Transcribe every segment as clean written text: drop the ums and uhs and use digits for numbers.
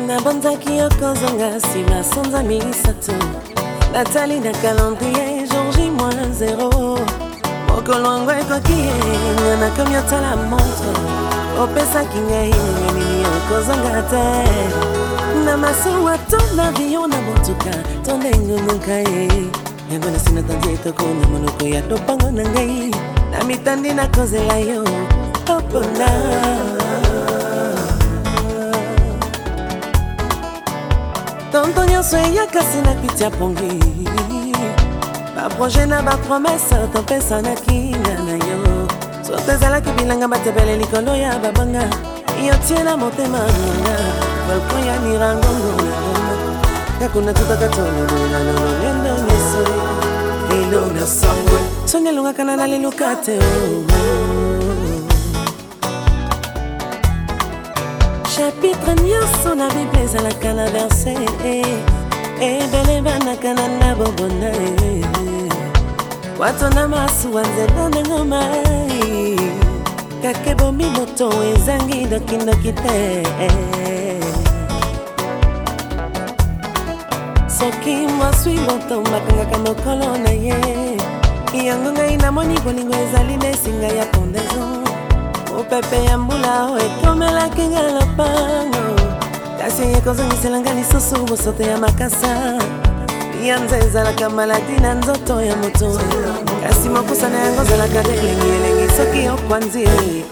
Nabonzaki okozonga sima sonza misato Nathalie na calendrier Georgie -0 Mokolongo ekokie Ngana komiota la montre Opesaki ngai nini okozonga te Na masuwa ton avion na motuka Tondengo nunkaye Yango na sinatandi etoko na monoko ya topango na ngai Na mitandi na kozela yo Opona Tonton nyonso eyakasi na pitia pongi Baproje na bapromese topesanaki na yo Soto ezalaki bilanga batebele likolo ya babanga Yotie na motema nanga Balkon ya nirangongo na goma Kakuna tutaka tolo na lolo nyeso Lilo na sangwe Sonya lunga kana na lilukate Chapitre nyonso na Bible ezalaka na verse Ebelebanaka na nabobona Watona masuwa nzela na ngoma Kakebomi moto ezangi dokindoki te Soki mwaswi moto makangaka mokolo na ye Yango ngai namoni bolingo ezali nesinga ya pendaison Opepe ya mbula o ekomelaki nga lopango Kasi ekozongiselanga lisusu bosoto ya makasa Yanze ezalaka maladi na nzoto ya moto Kasi mokusa na yango ezalaka elengi soki okwanzi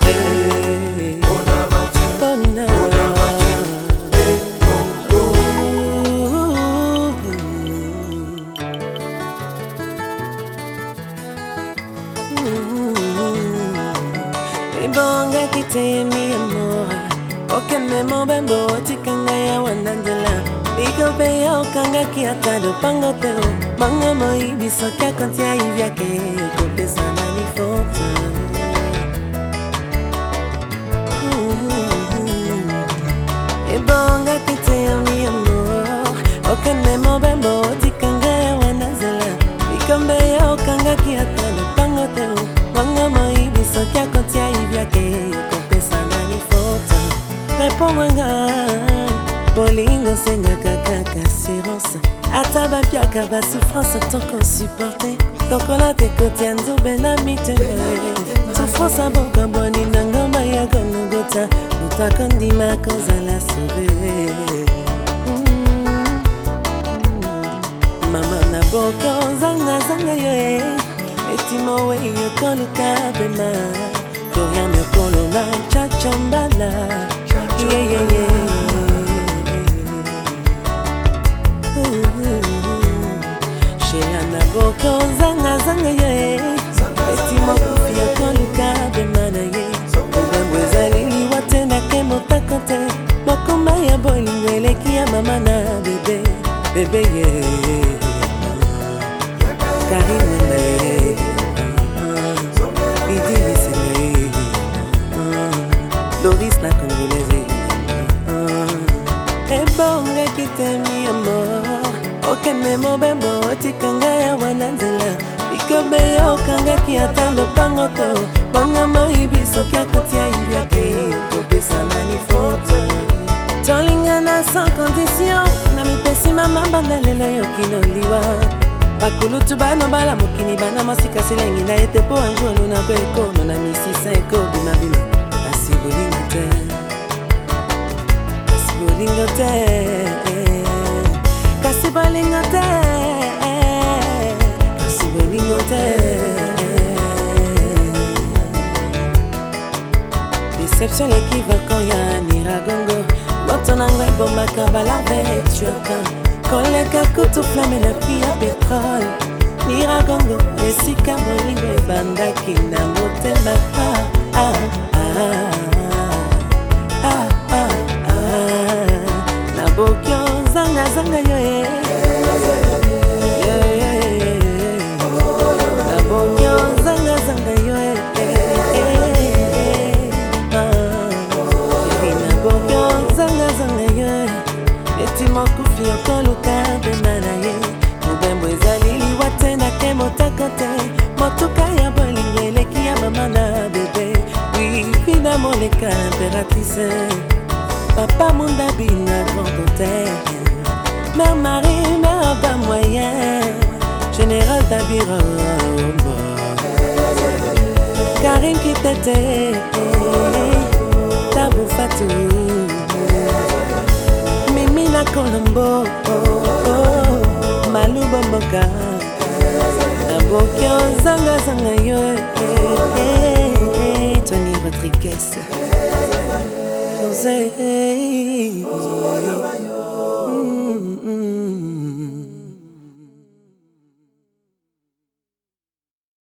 Bonga kite mi amor Okene mo bambo tikanga ya wanandela Biko pe ya okanga ki atado pango teo Manga mo ibiso kia kontia ivyake Kopesa na ni foto Bonga kite mi amor Okene mo bambo tikanga ya wanandela Biko pe ya okanga ki atado pango teo Manga mo ibiso kia kontia ivyake Kopesa na ni foto Repomanga Bolingo senga kaka assurance Ataba piaka ba souffrance toko supporter Toko la te kote anzobe na mitene Souffrance a boka boni na ngoma ya gonogota Utakondima koza la sauve Mama na boka zanga zanga yo Etimo we yo koluka bema Korea me kolo na chachambala Yeah yeah yeah Sheyana boko zanga zanga ye Etimo kufi yo koluka bemana ye Mbwezali watena kemo takote Mokoma ya bolingo kia mama na bebe Bebe ye Karimene Bidi Bissele Doris la Congolaise Ebonga kite mi amor Okene mo bembo otikanga ya wanandela Ikobe ya okanga ki atalo pango to Bonga mo ibiso kia kotia ivyake Kopesa na ni foto Tolinga na sans condition Na mipesi mama banda lelo yokino liwa Bakulutu bano bala mokini bana masika silengi na ete po anjolo na beko Na misisa eko bima bima Asi bolingo te Kasi bolingo te Kasi bolingo te Kasi bolingo te Déception l'équivoque ya niragongo Moto nango ebomaka balave tuaka Koleka kutu flamme na pia pétrole Niragongo esika bolingo ebandaki na motema Na bokyo zanga zanga yo Na bokyo zanga zanga yo Na bokyo zanga zanga yo Etimo kufi okoluka bemana ye Mubembo ezalili watena kemo takote Motuka ya bolingo eleki ya mama na bebe Oui, vida moleka impératrice Papa Mondabi, na grand hôtel. Mère Marie, mère bas moyen. Général Tabira, Karim Kitete, Tabou Fatou, Mimi na Colombo, Malou Bomboka, Abokyo Zanga Zanga yo, Tony Rodriguez, José.